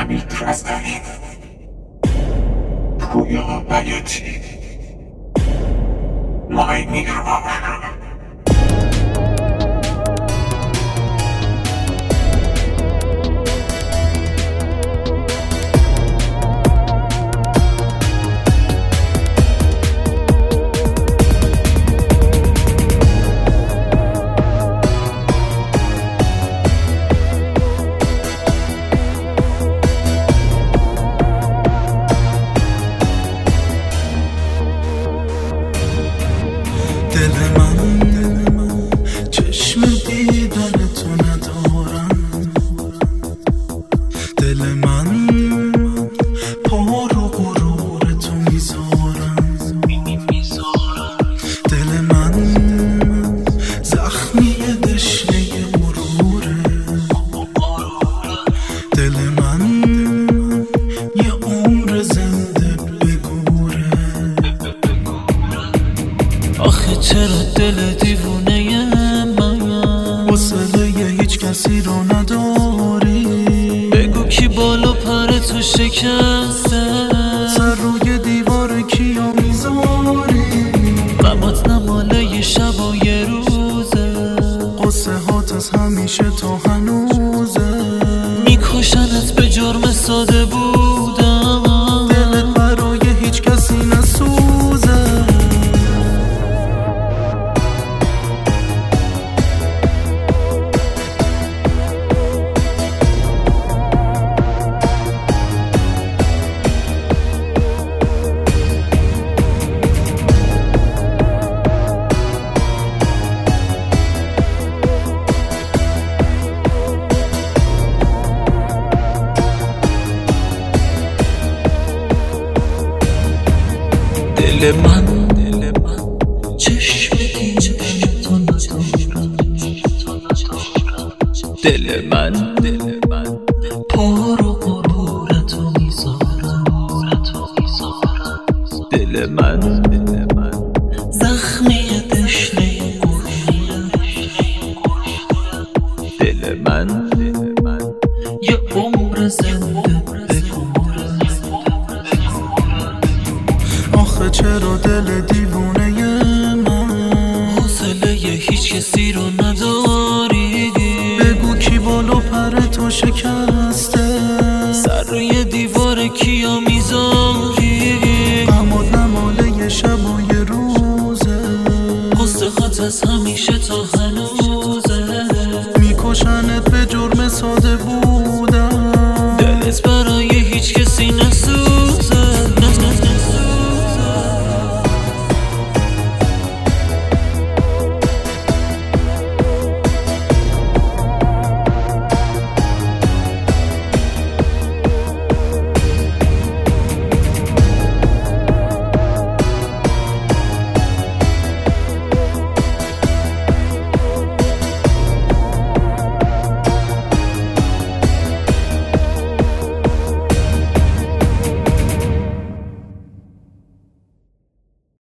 حمید رضوی پویا بیاتی مای میروا دل من چشم دیدن تو ندارم، دل من پا رو غرور تو میذارم، دل من زخمی دشنه مروره، دل من یه عمر زنده بگوره. آخه چرا دل دیوونه من حوصله هیچ کسی رو نداری؟ بگو کی بالا پر تو شکسته، سر روی دیوار کیا میذاری؟ غمات نماله شب و یه روزه، قصه هات از همیشه تا هنوزه، میکشنت به جرم ساده بودم، دلت برای هیچ کسی نسوزه. دل من چشم دیدن تو ندارم، دل من پا رو غرور تو میذارم، دل من زخمی دشنه دل من یه عمر زنده بگوره. آخه چرا دل دیوونه من حوصله هیچ کسی رو نداری؟ بگو کی بالا پر تو شکسته، سر روی دیوار کیا میذاری؟ غمات نماله شب و یه روزه، قصه هات از همیشه تا